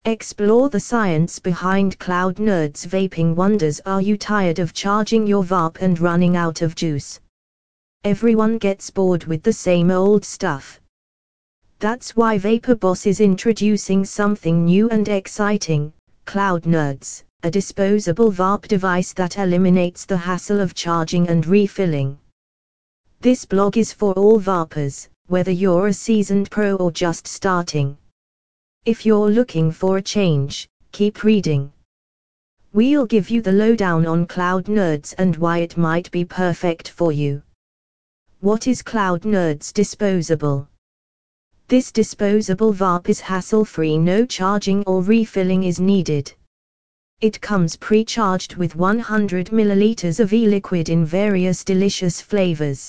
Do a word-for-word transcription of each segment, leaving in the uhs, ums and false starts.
Explore the science behind Cloud Nerds vaping wonders. Are you tired of charging your vape and running out of juice? Everyone gets bored with the same old stuff. That's why VaporBoss is introducing something new and exciting, Cloud Nerds, a disposable vape device that eliminates the hassle of charging and refilling. This blog is for all vapers, whether you're a seasoned pro or just starting. If you're looking for a change, keep reading. We'll give you the lowdown on Cloud Nerds and why it might be perfect for you. What is Cloud Nerds Disposable? This disposable vape is hassle-free, no charging or refilling is needed. It comes pre-charged with one hundred milliliters of e-liquid in various delicious flavors.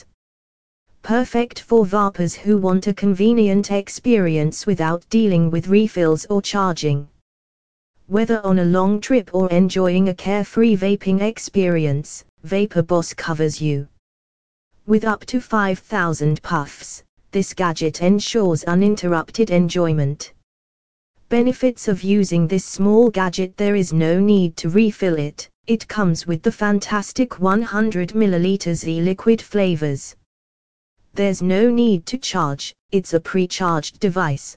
Perfect for vapers who want a convenient experience without dealing with refills or charging. Whether on a long trip or enjoying a carefree vaping experience, VaporBoss covers you. With up to five thousand puffs, this gadget ensures uninterrupted enjoyment. Benefits of using this small gadget: there is no need to refill it. It comes with the fantastic one hundred milliliters e-liquid flavors. There's no need to charge, it's a pre-charged device.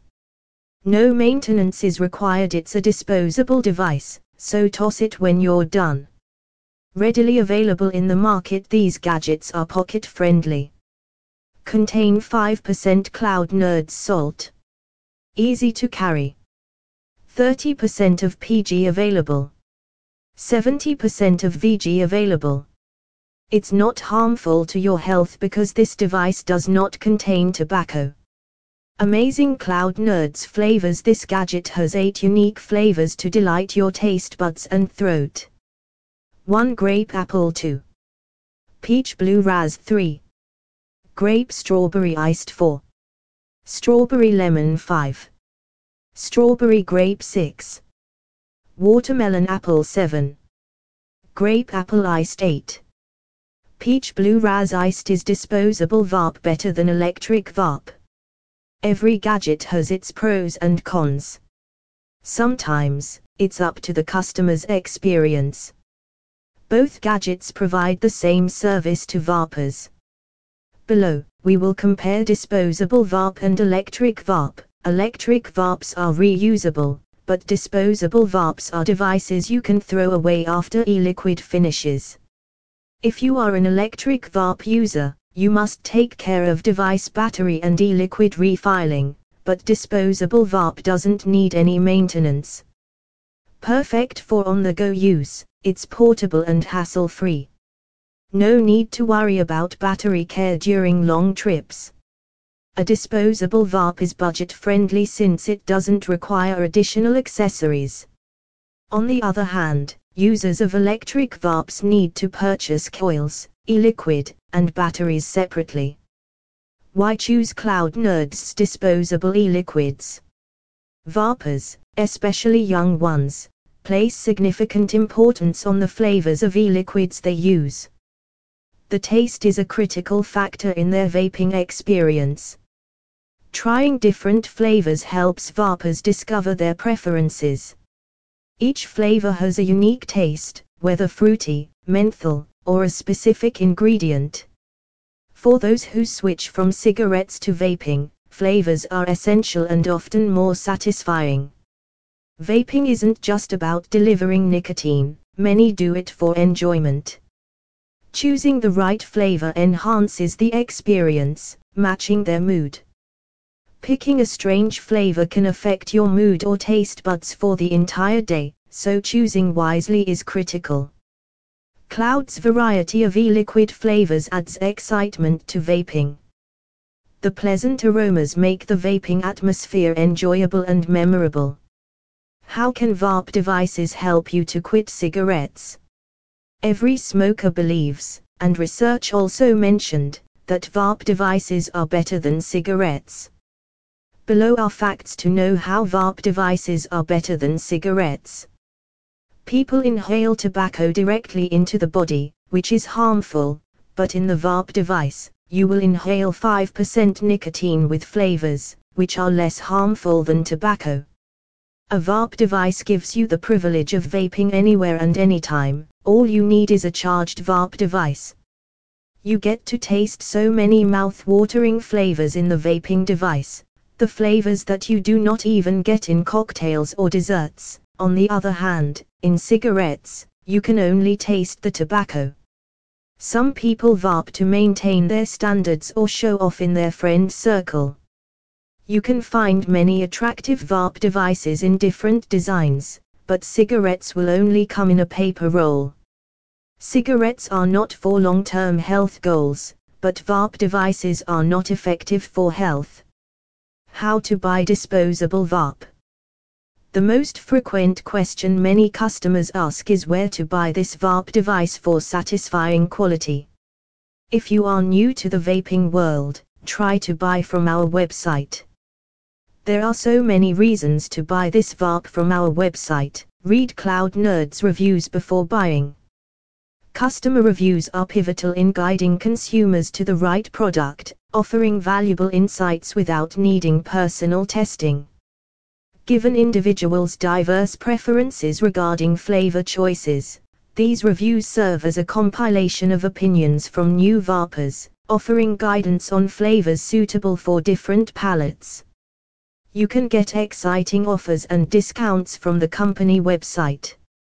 No maintenance is required, it's a disposable device, so toss it when you're done. Readily available in the market, these gadgets are pocket-friendly. Contain five percent Cloud Nerds salt. Easy to carry. thirty percent of P G available. seventy percent of V G available. It's not harmful to your health because this device does not contain tobacco. Amazing Cloud Nerds flavors: this gadget has eight unique flavors to delight your taste buds and throat. one Grape Apple, two Peach Blue Raz, three Grape Strawberry Iced, four Strawberry Lemon, five Strawberry Grape, six Watermelon Apple, seven Grape Apple Iced, eight Peach Blue Raz Iced is disposable vape, better than electric vape. Every gadget has its pros and cons. Sometimes, it's up to the customer's experience. Both gadgets provide the same service to vapers. Below, we will compare disposable vape and electric vape. Electric vapes are reusable, but disposable vapes are devices you can throw away after e-liquid finishes. If you are an electric vape user, you must take care of device battery and e-liquid refilling, but disposable vape doesn't need any maintenance. Perfect for on-the-go use, it's portable and hassle-free. No need to worry about battery care during long trips. A disposable vape is budget-friendly since it doesn't require additional accessories. On the other hand, users of electric vapes need to purchase coils, e-liquid, and batteries separately. Why choose Cloud Nerds disposable e-liquids? Vapers, especially young ones, place significant importance on the flavors of e-liquids they use. The taste is a critical factor in their vaping experience. Trying different flavors helps vapers discover their preferences. Each flavor has a unique taste, whether fruity, menthol, or a specific ingredient. For those who switch from cigarettes to vaping, flavors are essential and often more satisfying. Vaping isn't just about delivering nicotine, many do it for enjoyment. Choosing the right flavor enhances the experience, matching their mood. Picking a strange flavor can affect your mood or taste buds for the entire day, so choosing wisely is critical. Cloud's variety of e-liquid flavors adds excitement to vaping. The pleasant aromas make the vaping atmosphere enjoyable and memorable. How can vape devices help you to quit cigarettes? Every smoker believes, and research also mentioned, that vape devices are better than cigarettes. Below are facts to know how vape devices are better than cigarettes. People inhale tobacco directly into the body, which is harmful, but in the vape device, you will inhale five percent nicotine with flavors, which are less harmful than tobacco. A vape device gives you the privilege of vaping anywhere and anytime. All you need is a charged vape device. You get to taste so many mouth-watering flavors in the vaping device, the flavors that you do not even get in cocktails or desserts. On the other hand, in cigarettes, you can only taste the tobacco. Some people vape to maintain their standards or show off in their friend circle. You can find many attractive vape devices in different designs, but cigarettes will only come in a paper roll. Cigarettes are not for long-term health goals, but vape devices are not effective for health. How to buy disposable vape? The most frequent question many customers ask is where to buy this vape device for satisfying quality. If you are new to the vaping world, try to buy from our website. There are so many reasons to buy this vape from our website. Read Cloud Nerd's reviews before buying. Customer reviews are pivotal in guiding consumers to the right product, offering valuable insights without needing personal testing. Given individuals' diverse preferences regarding flavor choices, these reviews serve as a compilation of opinions from new vapers, offering guidance on flavors suitable for different palates. You can get exciting offers and discounts from the company website.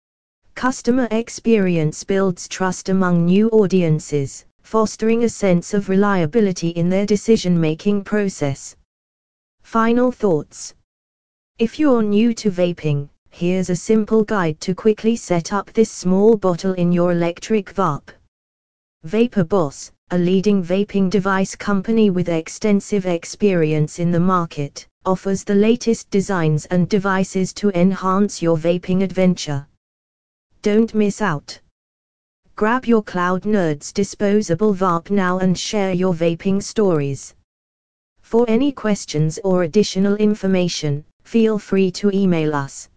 Customer experience builds trust among new audiences, fostering a sense of reliability in their decision-making process. Final thoughts. If you're new to vaping, here's a simple guide to quickly set up this small bottle in your electric vape. Vapor Boss, a leading vaping device company with extensive experience in the market, offers the latest designs and devices to enhance your vaping adventure. Don't miss out. Grab your Cloud Nerds disposable vape now and share your vaping stories. For any questions or additional information, feel free to email us.